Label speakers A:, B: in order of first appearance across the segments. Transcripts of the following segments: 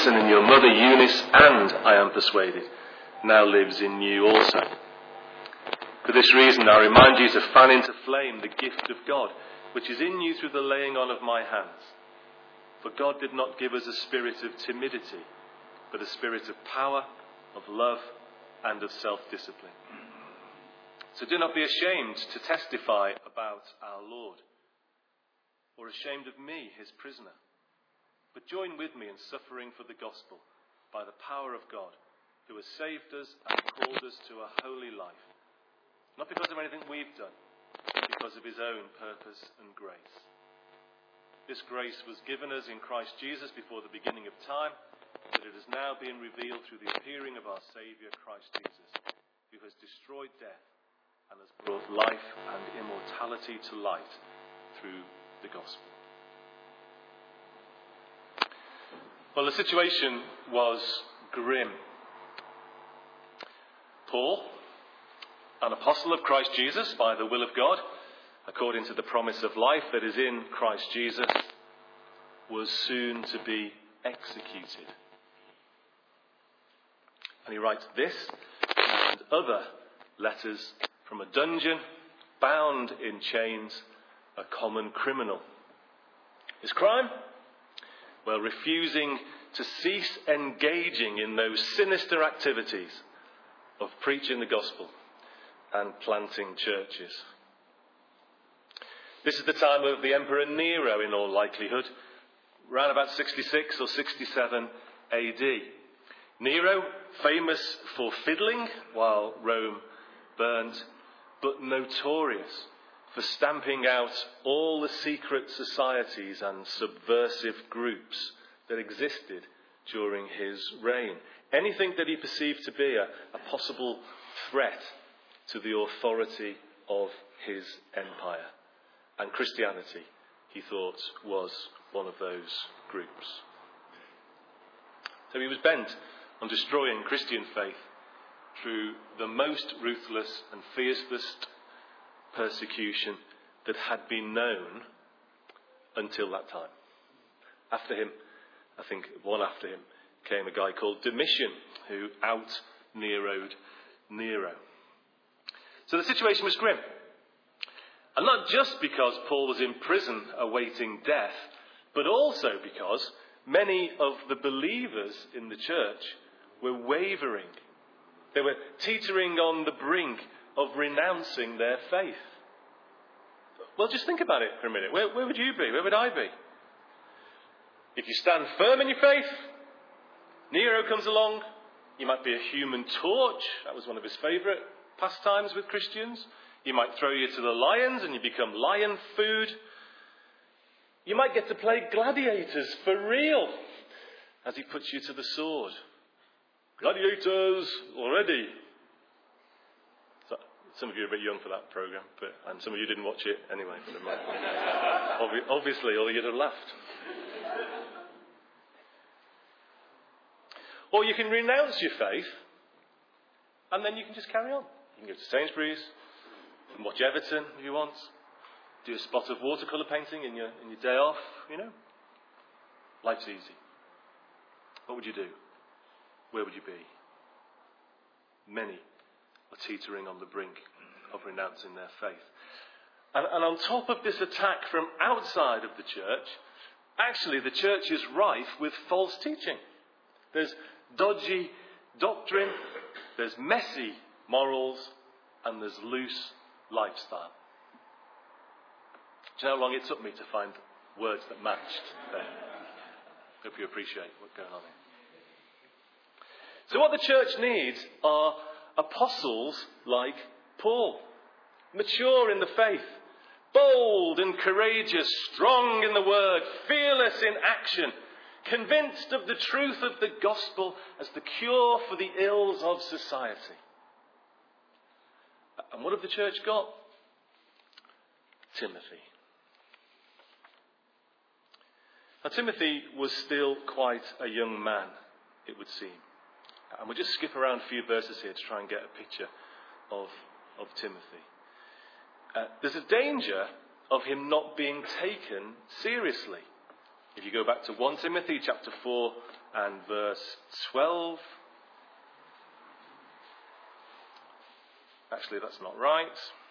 A: Lois and in your mother Eunice, and, I am persuaded, now lives in you also. For this reason, I remind you to fan into flame the gift of God, which is in you through the laying on of my hands. For God did not give us a spirit of timidity, but a spirit of power, of love, and of self-discipline. So do not be ashamed to testify about our Lord, or ashamed of me, his prisoner, but join with me in suffering for the gospel by the power of God, who has saved us and called us to a holy life, not because of anything we've done, but because of his own purpose and grace. This grace was given us in Christ Jesus before the beginning of time, but it has now been revealed through the appearing of our Saviour, Christ Jesus, who has destroyed death and has brought life and immortality to light through the gospel. Well, the situation was grim. Paul, an apostle of Christ Jesus by the will of God, according to the promise of life that is in Christ Jesus, was soon to be executed. And he writes this and other letters from a dungeon, bound in chains, a common criminal. His crime? Well, refusing to cease engaging in those sinister activities of preaching the gospel and planting churches. This is the time of the Emperor Nero, in all likelihood, around about 66 or 67 AD. Nero, famous for fiddling while Rome burned, but notorious for stamping out all the secret societies and subversive groups that existed during his reign. Anything that he perceived to be a possible threat to the authority of his empire. And Christianity, he thought, was one of those groups. So he was bent on destroying Christian faith through the most ruthless and fiercest persecution that had been known until that time. After him, I think one after him, came a guy called Domitian, who out-Nero'd Nero. So the situation was grim. And not just because Paul was in prison awaiting death, but also because many of the believers in the church were wavering. They were teetering on the brink of renouncing their faith. Well, just think about it for a minute. Where would you be? Where would I be? If you stand firm in your faith, Nero comes along. You might be a human torch. That was one of his favourite pastimes with Christians. He might throw you to the lions and you become lion food. You might get to play gladiators for real as he puts you to the sword. Gladiators already. So, some of you are a bit young for that programme, and some of you didn't watch it anyway. Obviously, or you'd have laughed. Or you can renounce your faith and then you can just carry on. You can go to Sainsbury's and watch Everton if you want. Do a spot of watercolour painting in your day off, Life's easy. What would you do? Where would you be? Many are teetering on the brink of renouncing their faith. And on top of this attack from outside of the church, actually the church is rife with false teaching. There's dodgy doctrine, there's messy morals, and there's loose lifestyle. Do you know how long it took me to find words that matched there? Hope you appreciate what's going on here. So what the church needs are apostles like Paul, mature in the faith, bold and courageous, strong in the word, fearless in action, convinced of the truth of the gospel as the cure for the ills of society. And what have the church got? Timothy. Now, Timothy was still quite a young man, it would seem. And we'll just skip around a few verses here to try and get a picture of Timothy. There's a danger of him not being taken seriously. If you go back to 1 Timothy chapter 4 and verse 12. Actually, that's not right.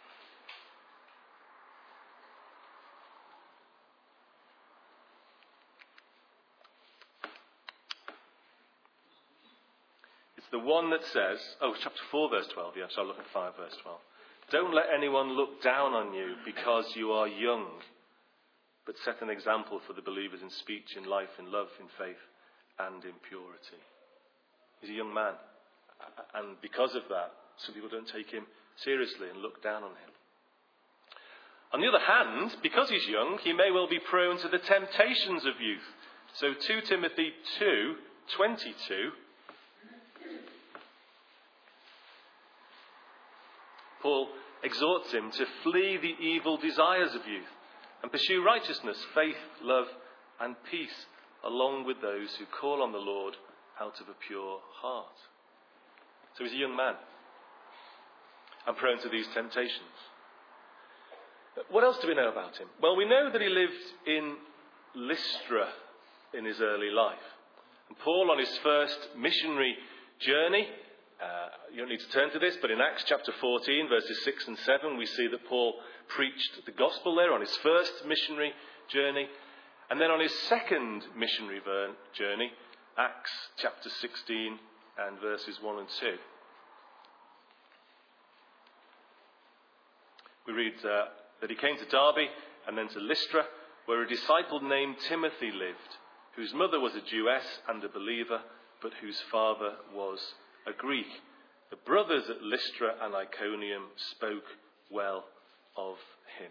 A: It's the one that says, chapter 4, verse 12. Yeah, so I'll look at 5, verse 12. Don't let anyone look down on you because you are young, but set an example for the believers in speech, in life, in love, in faith, and in purity. He's a young man. And because of that, some people don't take him seriously and look down on him. On the other hand, because he's young, he may well be prone to the temptations of youth. So 2 Timothy 2:22, Paul exhorts him to flee the evil desires of youth and pursue righteousness, faith, love, and peace, along with those who call on the Lord out of a pure heart. So he's a young man and prone to these temptations. What else do we know about him? Well, we know that he lived in Lystra in his early life. And Paul, on his first missionary journey, you don't need to turn to this, but in Acts chapter 14, verses 6 and 7, we see that Paul preached the gospel there on his first missionary journey. And then on his second missionary journey, Acts chapter 16 and verses 1 and 2. We read that he came to Derbe and then to Lystra, where a disciple named Timothy lived, whose mother was a Jewess and a believer, but whose father was a Greek. The brothers at Lystra and Iconium spoke well of him.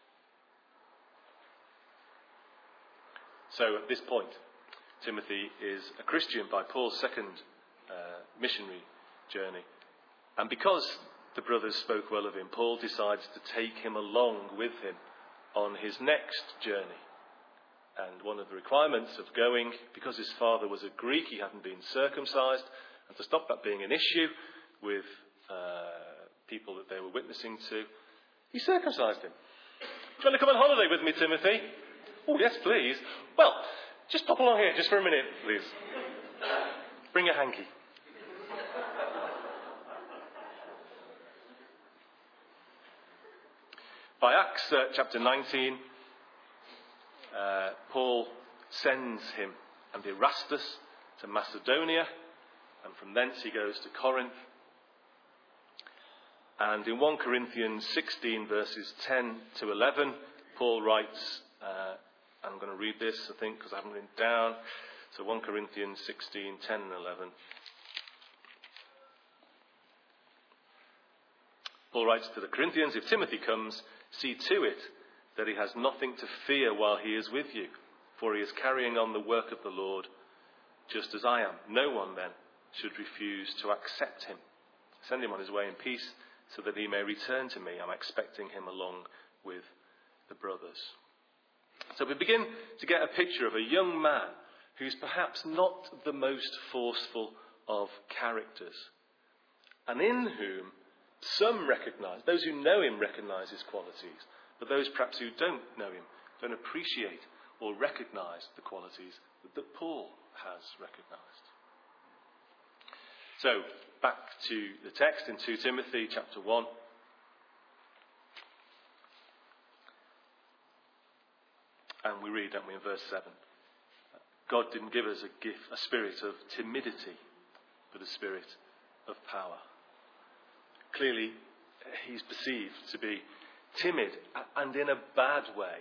A: So at this point, Timothy is a Christian by Paul's second missionary journey. And because the brothers spoke well of him, Paul decides to take him along with him on his next journey. And one of the requirements of going, because his father was a Greek, he hadn't been circumcised, and to stop that being an issue with people that they were witnessing to, he circumcised him. Do you want to come on holiday with me, Timothy? Oh, yes, please. Well, just pop along here just for a minute, please. Bring a hanky. By Acts chapter 19, Paul sends him and Erastus to Macedonia, and from thence he goes to Corinth. And in 1 Corinthians 16, verses 10 to 11, Paul writes, I'm going to read this, I think, because I haven't written it down. So 1 Corinthians 16, 10 and 11. Paul writes to the Corinthians, if Timothy comes, see to it that he has nothing to fear while he is with you, for he is carrying on the work of the Lord, just as I am. No one, then, should refuse to accept him. Send him on his way in peace, so that he may return to me. I'm expecting him along with the brothers. So we begin to get a picture of a young man who's perhaps not the most forceful of characters, and in whom some recognise, those who know him recognise his qualities, but those perhaps who don't know him don't appreciate or recognise the qualities that Paul has recognised. So, back to the text in 2 Timothy chapter 1. And we read, don't we, in verse 7. God didn't give us a spirit of timidity, but a spirit of power. Clearly, he's perceived to be timid, and in a bad way.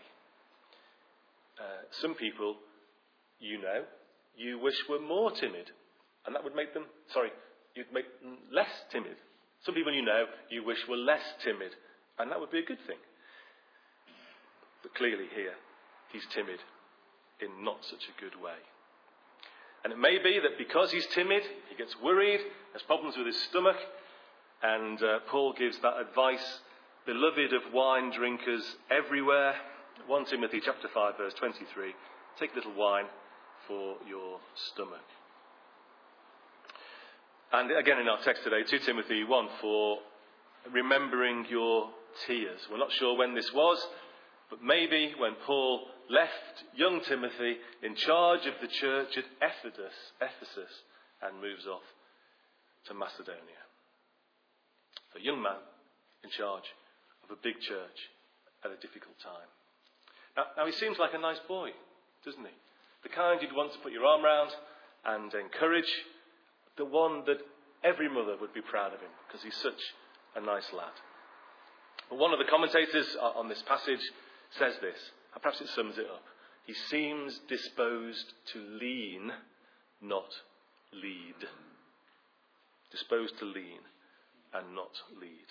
A: Some people, you wish were more timid, and that would make them, you'd make them less timid. Some people you wish were less timid, and that would be a good thing. But clearly here, he's timid in not such a good way. And it may be that because he's timid, he gets worried, has problems with his stomach, and Paul gives that advice, beloved of wine drinkers everywhere. 1 Timothy chapter 5, verse 23, take a little wine for your stomach. And again in our text today, 2 Timothy 1, for remembering your tears. We're not sure when this was, But maybe when Paul left young Timothy in charge of the church at Ephesus and moves off to Macedonia. A young man in charge of a big church at a difficult time. Now he seems like a nice boy, doesn't he? The kind you'd want to put your arm round and encourage. The one that every mother would be proud of him because he's such a nice lad. But one of the commentators on this passage says this, and perhaps it sums it up. He seems disposed to lean, not lead. Disposed to lean and not lead.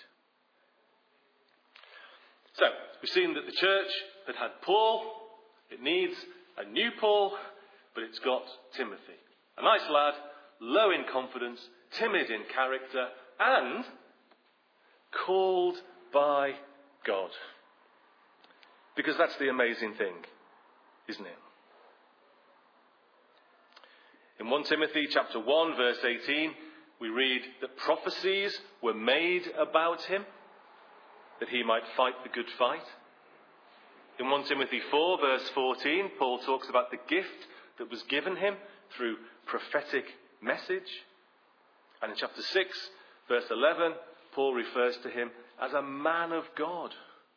A: So, we've seen that the church that had Paul, it needs a new Paul, but it's got Timothy. A nice lad, low in confidence, timid in character, and called by God. Because that's the amazing thing, isn't it? In 1 Timothy chapter 1 verse 18, we read that prophecies were made about him, that he might fight the good fight. In 1 Timothy 4 verse 14, Paul talks about the gift that was given him through prophetic message. And in chapter 6 verse 11, Paul refers to him as a man of God.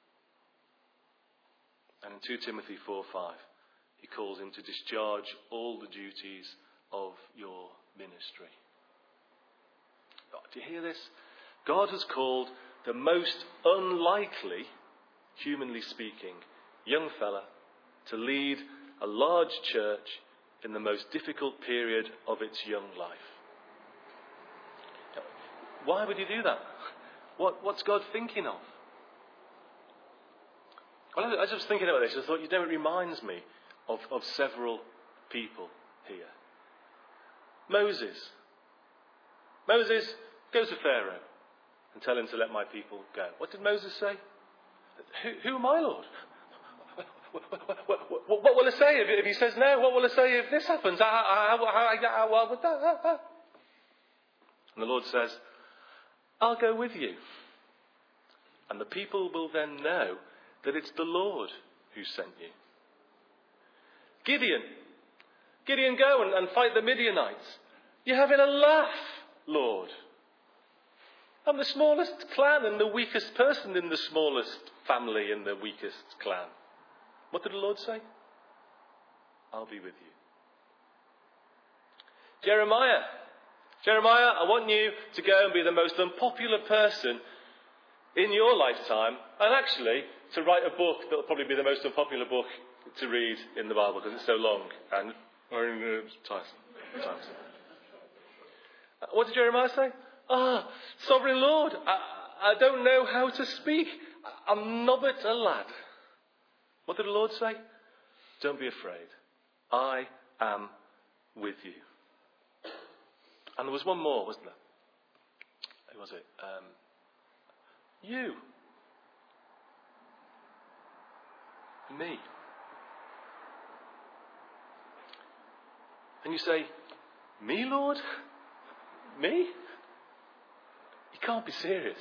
A: And in 2 Timothy 4:5, he calls him to discharge all the duties of your ministry. Do you hear this? God has called the most unlikely, humanly speaking, young fella to lead a large church in the most difficult period of its young life. Why would he do that? What's God thinking of? Well, I was just thinking about this. I thought, it reminds me of several people here. Moses. Moses goes to Pharaoh and tell him to let my people go. What did Moses say? Who am I, Lord? What will I say if he says no? What will I say if this happens? What would that? And the Lord says, I'll go with you. And the people will then know that it's the Lord who sent you. Gideon, go and fight the Midianites. You're having a laugh, Lord. I'm the smallest clan and the weakest person in the smallest family in the weakest clan. What did the Lord say? I'll be with you. Jeremiah, I want you to go and be the most unpopular person in your lifetime, and actually to write a book that will probably be the most unpopular book to read in the Bible because it's so long and tiresome. What did Jeremiah say? Sovereign Lord, I don't know how to speak. I'm nobbut a lad. What did the Lord say? Don't be afraid. I am with you. And there was one more, wasn't there? Who was it? You. Me. And you say, me, Lord? Me? You can't be serious.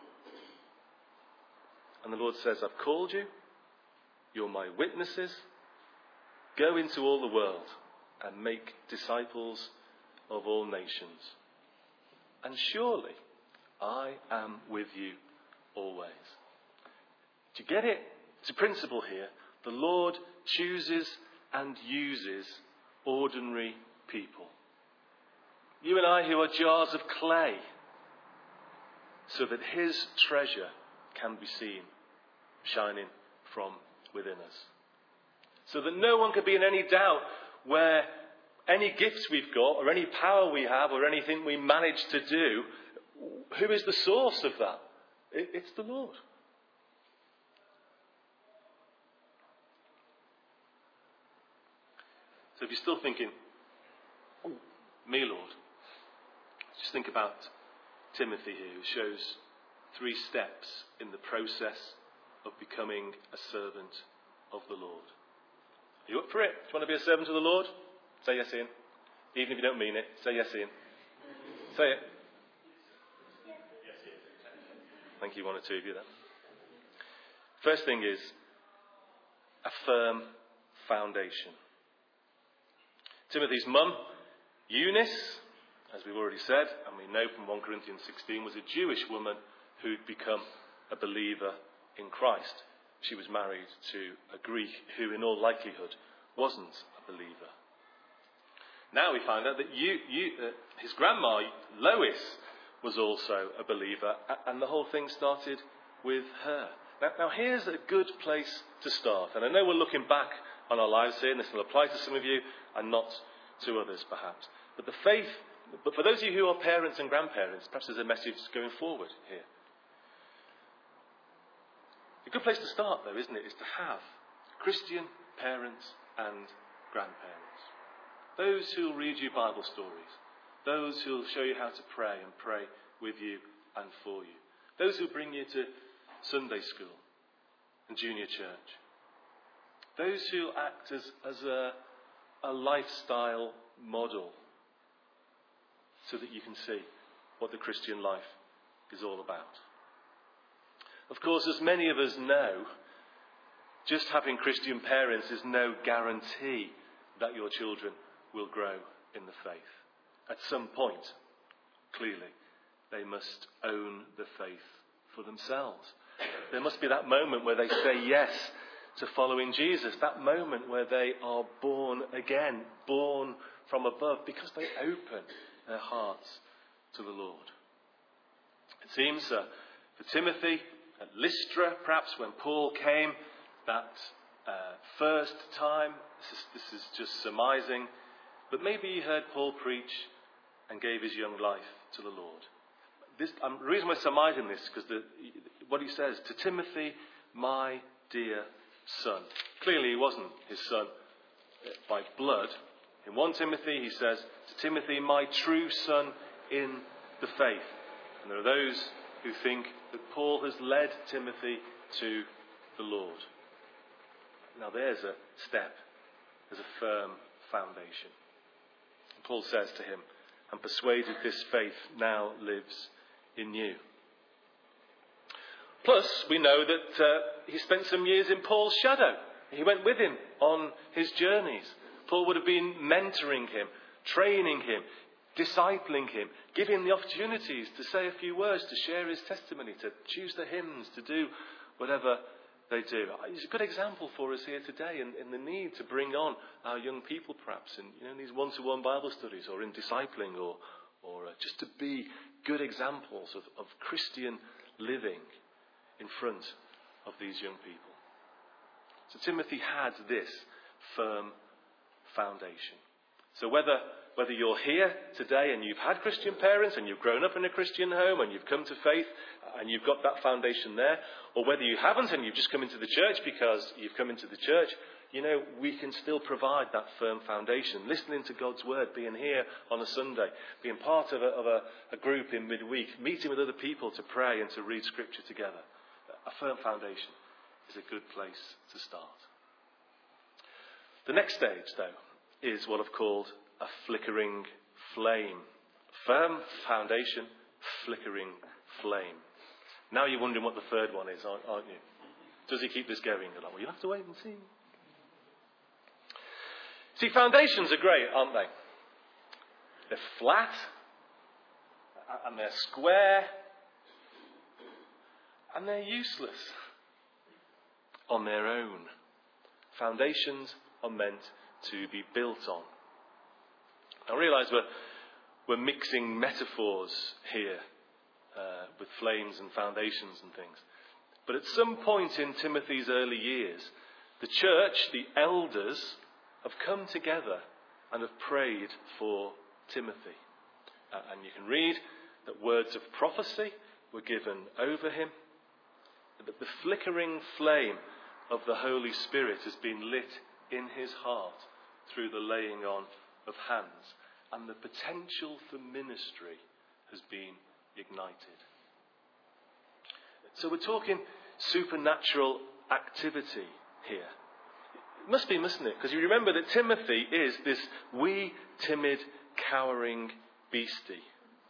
A: And the Lord says, I've called you. You're my witnesses. Go into all the world and make disciples of all nations. And surely I am with you always. Do you get it? It's a principle here. The Lord chooses and uses ordinary people. You and I who are jars of clay, so that his treasure can be seen shining from within us. So that no one can be in any doubt where any gifts we've got or any power we have or anything we manage to do, who is the source of that? It's the Lord. So if you're still thinking, me, Lord, just think about Timothy here, who shows 3 steps in the process of becoming a servant of the Lord. Are you up for it? Do you want to be a servant of the Lord? Say yes, Ian. Even if you don't mean it, say yes, Ian. Say it. Thank you, 1 or 2 of you then. First thing is, a firm foundation. Timothy's mum, Eunice, as we've already said, and we know from 1 Corinthians 16, was a Jewish woman who'd become a believer in Christ. She was married to a Greek who, in all likelihood, wasn't a believer. Now we find out that his grandma, Lois, was also a believer, and the whole thing started with her. Now here's a good place to start. And I know we're looking back on our lives here, and this will apply to some of you and not to others, perhaps. But for those of you who are parents and grandparents, perhaps there's a message going forward here. A good place to start, though, isn't it, is to have Christian parents and grandparents. Those who will read you Bible stories. Those who will show you how to pray and pray with you and for you. Those who bring you to Sunday school and junior church. Those who act as a lifestyle model so that you can see what the Christian life is all about. Of course, as many of us know, just having Christian parents is no guarantee that your children will grow in the faith. At some point, clearly, they must own the faith for themselves. There must be that moment where they say yes to following Jesus, that moment where they are born again, born from above, because they open their hearts to the Lord. It seems for Timothy at Lystra, perhaps when Paul came that first time, this is just surmising, but maybe he heard Paul preach and gave his young life to the Lord. The reason we're surmising this is because what he says, to Timothy, my dear son. Clearly he wasn't his son by blood. In 1 Timothy he says, to Timothy, my true son in the faith. And there are those who think that Paul has led Timothy to the Lord. Now there's a step, there's a firm foundation. Paul says to him, and persuaded this faith now lives in you. Plus, we know that he spent some years in Paul's shadow. He went with him on his journeys. Paul would have been mentoring him, training him, discipling him, giving him the opportunities to say a few words, to share his testimony, to choose the hymns, to do whatever they do. He's a good example for us here today in the need to bring on our young people, perhaps, in these one-to-one Bible studies or in discipling or just to be good examples of Christian living in front of these young people. So Timothy had this firm foundation. So whether you're here today and you've had Christian parents and you've grown up in a Christian home and you've come to faith and you've got that foundation there, or whether you haven't and you've just come into the church because you've come into the church, we can still provide that firm foundation. Listening to God's word, being here on a Sunday, being part of a group in midweek, meeting with other people to pray and to read scripture together. A firm foundation is a good place to start. The next stage, though, is what I've called a flickering flame. Firm foundation, flickering flame. Now you're wondering what the third one is, aren't you? Does he keep this going? Well, you'll have to wait and see. See, foundations are great, aren't they? They're flat, and they're square, and they're useless on their own. Foundations are meant to be built on. I realise we're mixing metaphors here with flames and foundations and things. But at some point in Timothy's early years, the church, the elders, have come together and have prayed for Timothy. And you can read that words of prophecy were given over him. That the flickering flame of the Holy Spirit has been lit in his heart through the laying on of hands. And the potential for ministry has been ignited. So we're talking supernatural activity here. It must be, mustn't it? Because you remember that Timothy is this wee, timid, cowering beastie.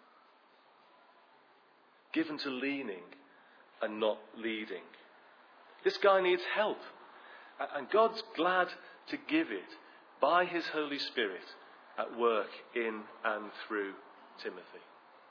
A: Given to leaning and not leading. This guy needs help. And God's glad to give it by his Holy Spirit at work in and through Timothy.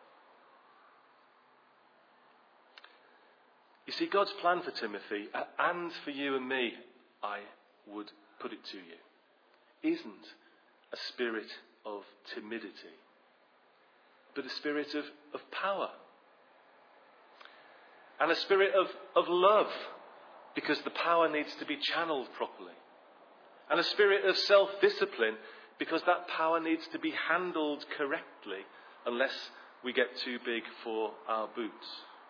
A: You see, God's plan for Timothy and for you and me, I would put it to you, isn't a spirit of timidity, but a spirit of power. And a spirit of love, because the power needs to be channeled properly. And a spirit of self-discipline, because that power needs to be handled correctly, unless we get too big for our boots.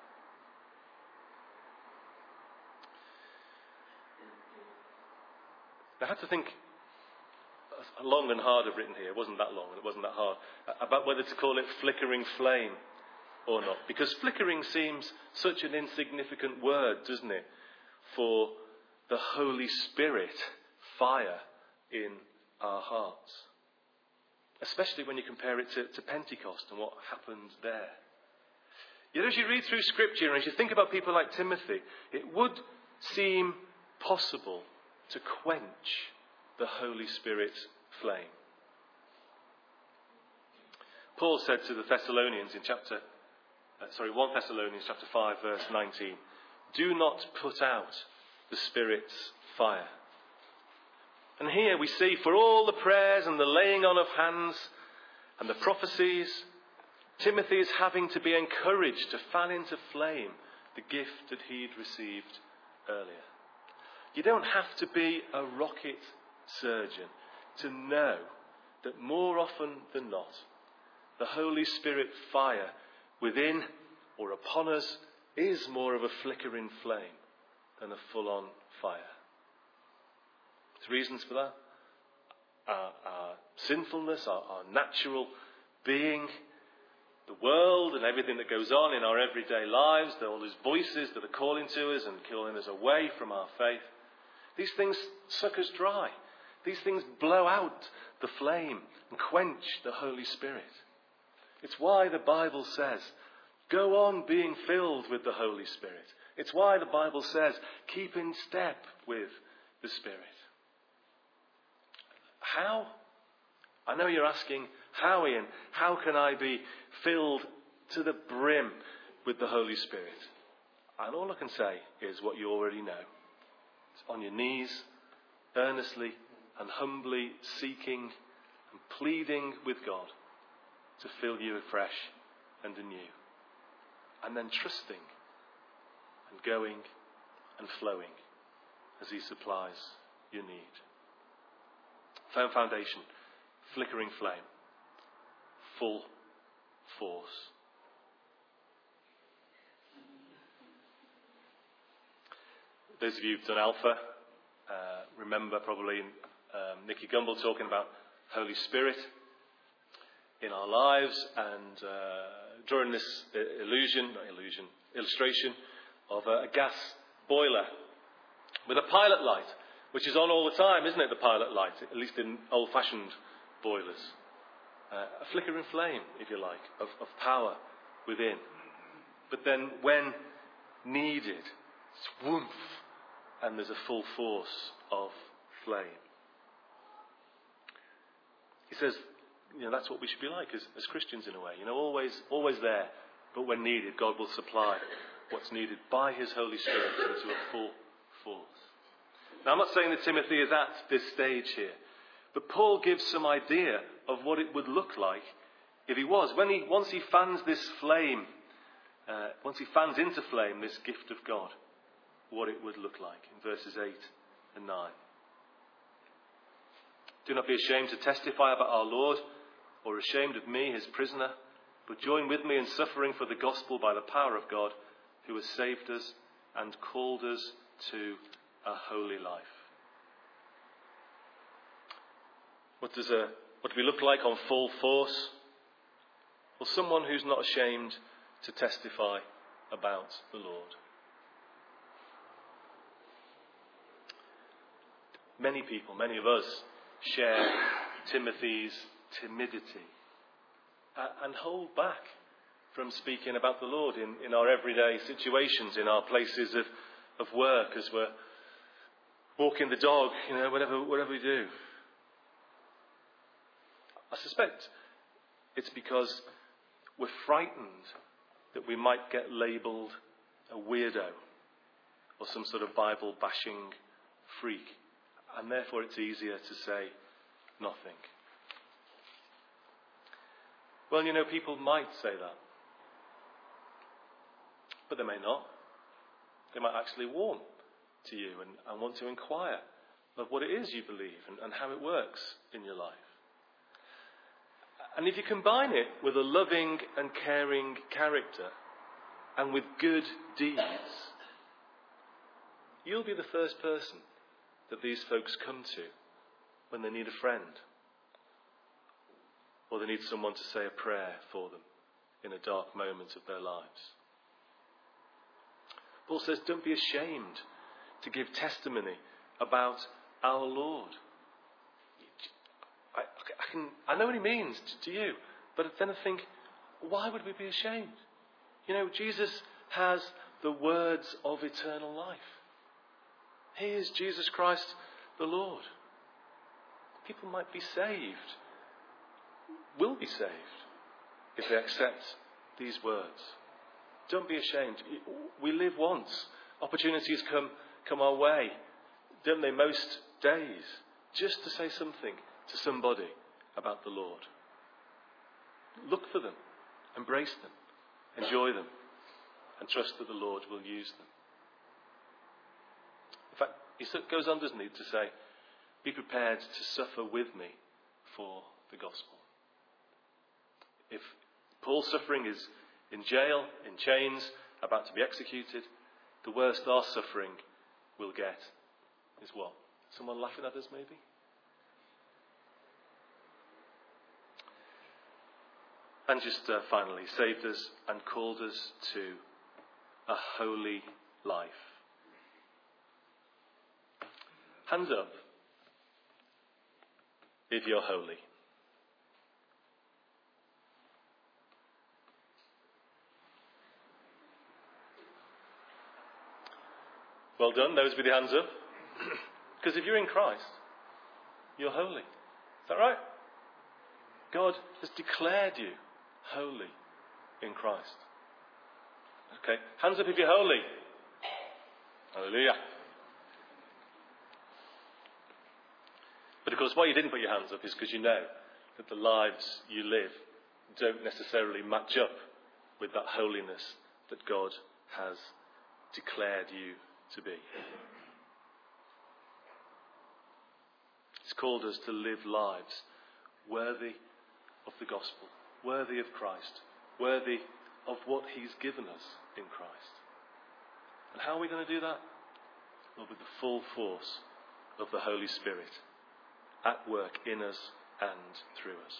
A: I had to think long and hard. I've written here. It wasn't that long and it wasn't that hard. About whether to call it flickering flame or not. Because flickering seems such an insignificant word, doesn't it? For the Holy Spirit fire in our hearts. Especially when you compare it to Pentecost and what happened there. Yet as you read through Scripture and as you think about people like Timothy, it would seem possible to quench the Holy Spirit's flame. Paul said to the Thessalonians in 1 Thessalonians chapter 5 verse 19, "Do not put out the Spirit's fire." And here we see, for all the prayers and the laying on of hands and the prophecies, Timothy is having to be encouraged to fan into flame the gift that he'd received earlier. You don't have to be a rocket surgeon to know that more often than not, the Holy Spirit fire within or upon us is more of a flickering flame than a full-on fire. There's reasons for that. Our sinfulness, our natural being, the world and everything that goes on in our everyday lives, all those voices that are calling to us and calling us away from our faith. These things suck us dry. These things blow out the flame and quench the Holy Spirit. It's why the Bible says, go on being filled with the Holy Spirit. It's why the Bible says, keep in step with the Spirit. How? I know you're asking, how, Ian? How can I be filled to the brim with the Holy Spirit? And all I can say is what you already know. On your knees, earnestly and humbly seeking and pleading with God to fill you afresh and anew. And then trusting and going and flowing as he supplies your need. Firm foundation, flickering flame, full force. Those of you who've done Alpha remember probably Nicky Gumbel talking about Holy Spirit in our lives, and drawing this illustration of a gas boiler with a pilot light, which is on all the time, isn't it? The pilot light, at least in old-fashioned boilers. A flickering flame, if you like, of power within. But then when needed, it's woof, and there's a full force of flame. He says, that's what we should be like as Christians in a way. Always there, but when needed, God will supply what's needed by his Holy Spirit into a full force. Now, I'm not saying that Timothy is at this stage here, but Paul gives some idea of what it would look like if he was. Once he fans this flame, once he fans into flame this gift of God, what it would look like in verses 8 and 9. Do not be ashamed to testify about our Lord, or ashamed of me, his prisoner, but join with me in suffering for the gospel by the power of God, who has saved us and called us to a holy life. What do we look like on full force? Well, someone who's not ashamed to testify about the Lord. Many people, many of us, share Timothy's timidity and hold back from speaking about the Lord in our everyday situations, in our places of work, as we're walking the dog, whatever we do. I suspect it's because we're frightened that we might get labelled a weirdo or some sort of Bible-bashing freak, and therefore it's easier to say nothing. Well, people might say that, but they may not. They might actually warm to you and want to inquire of what it is you believe and how it works in your life. And if you combine it with a loving and caring character and with good deeds, you'll be the first person that these folks come to when they need a friend, or they need someone to say a prayer for them in a dark moment of their lives. Paul says, don't be ashamed to give testimony about our Lord. I know what he means to you, but then I think, why would we be ashamed? Jesus has the words of eternal life. He is Jesus Christ the Lord. People might be saved, will be saved, if they accept these words. Don't be ashamed. We live once. Opportunities come our way, don't they, most days, just to say something to somebody about the Lord. Look for them, embrace them, enjoy them, and trust that the Lord will use them. In fact, he goes on, doesn't he, to say, be prepared to suffer with me for the gospel. If Paul's suffering is in jail, in chains, about to be executed, the worst our suffering will get is what? Someone laughing at us, maybe? And just finally, saved us and called us to a holy life. Hands up if you're holy. Well done, those with the hands up. Because if you're in Christ, you're holy. Is that right? God has declared you holy in Christ. Okay, hands up if you're holy. Hallelujah. But of course, why you didn't put your hands up is because you know that the lives you live don't necessarily match up with that holiness that God has declared you to be. He's called us to live lives worthy of the gospel, worthy of Christ, worthy of what he's given us in Christ. And how are we going to do that? Well, with the full force of the Holy Spirit at work in us and through us.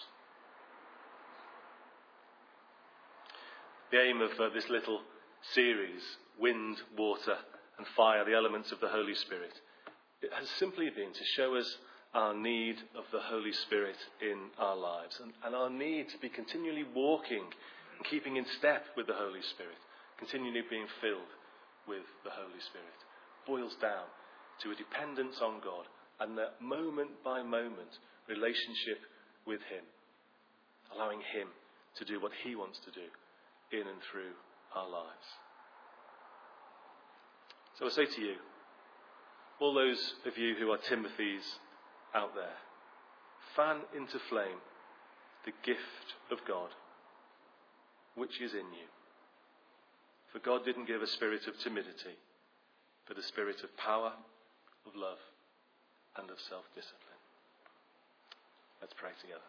A: The aim of this little series, Wind, Water and Fire, the elements of the Holy Spirit, it has simply been to show us our need of the Holy Spirit in our lives and our need to be continually walking and keeping in step with the Holy Spirit, continually being filled with the Holy Spirit. Boils down to a dependence on God and that moment by moment relationship with him, allowing him to do what he wants to do in and through our lives. So I say to you, all those of you who are Timothys out there, fan into flame the gift of God which is in you. For God didn't give a spirit of timidity, but a spirit of power, of love, and of self-discipline. Let's pray together.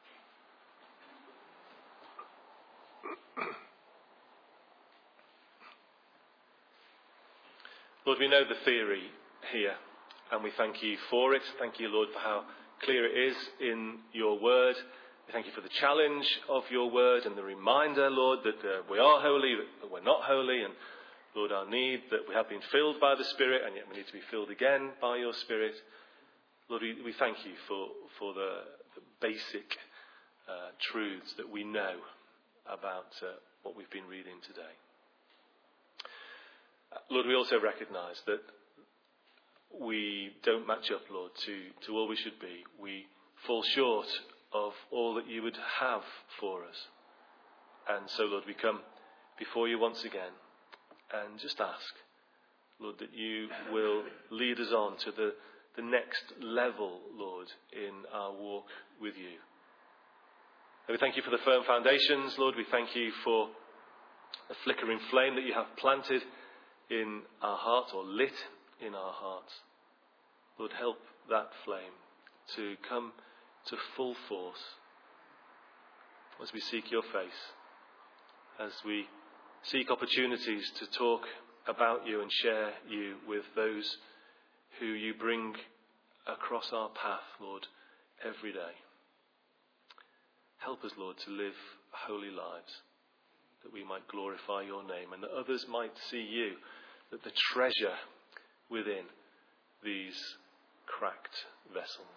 A: Lord, we know the theory here, and we thank you for it. Thank you, Lord, for how clear it is in your word. We thank you for the challenge of your word and the reminder, Lord, that we are holy, that we're not holy, and Lord, our need that we have been filled by the Spirit, and yet we need to be filled again by your Spirit. Lord, we thank you for the basic truths that we know about what we've been reading today. Lord, we also recognise that we don't match up, Lord, to all we should be. We fall short of all that you would have for us. And so, Lord, we come before you once again and just ask, Lord, that you will lead us on to the next level, Lord, in our walk with you. And we thank you for the firm foundations, Lord. We thank you for the flickering flame that you have planted in our hearts, or lit in our hearts. Lord, help that flame to come to full force as we seek your face, as we seek opportunities to talk about you and share you with those who you bring across our path, Lord, every day. Help us, Lord, to live holy lives, that we might glorify your name and that others might see you, that the treasure within these cracked vessels.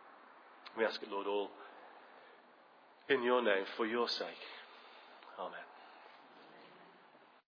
A: We ask it, Lord, all in your name, for your sake. Amen.